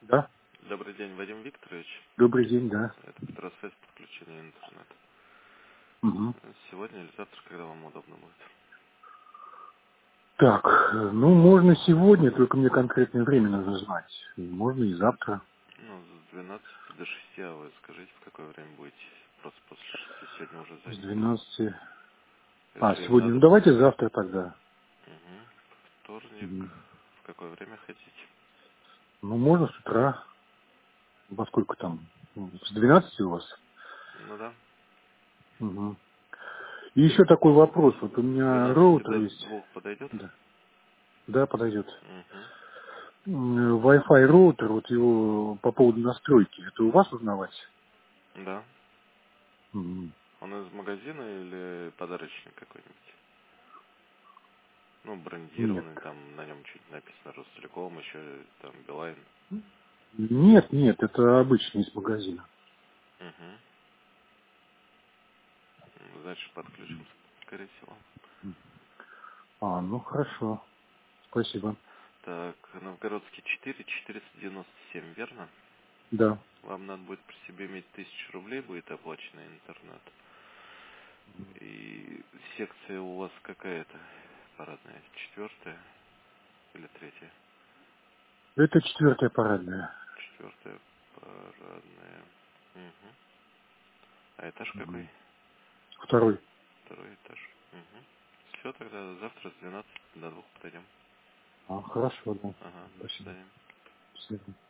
Да. Добрый день, Вадим Викторович. Добрый день, да. Это Петросвязь подключения интернета. Угу. Сегодня или завтра, когда вам удобно будет? Так, ну, можно сегодня, только мне конкретное время нужно знать. Можно и завтра. Ну, с 12 до 6, а вы скажите, в какое время будете? Просто после 6 сегодня уже С занят. 12. Это А, же им сегодня. Ну, надо... давайте завтра тогда. Угу. Вторник. Мгм. В какое время хотите? Ну, можно с утра. Во сколько там? С 12 у вас? Ну да. Угу. И еще такой вопрос. Вот у С меня 12 роутер до есть. 2 подойдет? Да. Да, подойдет. Угу. Wi-Fi роутер, вот его по поводу настройки. Это у вас узнавать? Да. Мгм. Он из магазина или подарочный какой-нибудь? Ну, Нет. брендированный, там на нем чуть написано Ростелеком, еще там Билайн. Нет, нет, это обычный из магазина. Угу. Значит, подключимся, скорее всего. А, ну хорошо. Спасибо. Так, Новгородский 4, 497, верно? Да. Вам надо будет при себе иметь 1000 рублей, будет оплаченный интернет. И секция у вас какая-то парадная? Четвертая или третья? Это четвертая парадная. Четвертая парадная. Угу. А этаж какой? Мгм. Второй. Второй этаж. Угу. Все, тогда завтра с 12 до 2 подойдем. А, хорошо, да. Ага, до Спасибо. свидания. До свидания.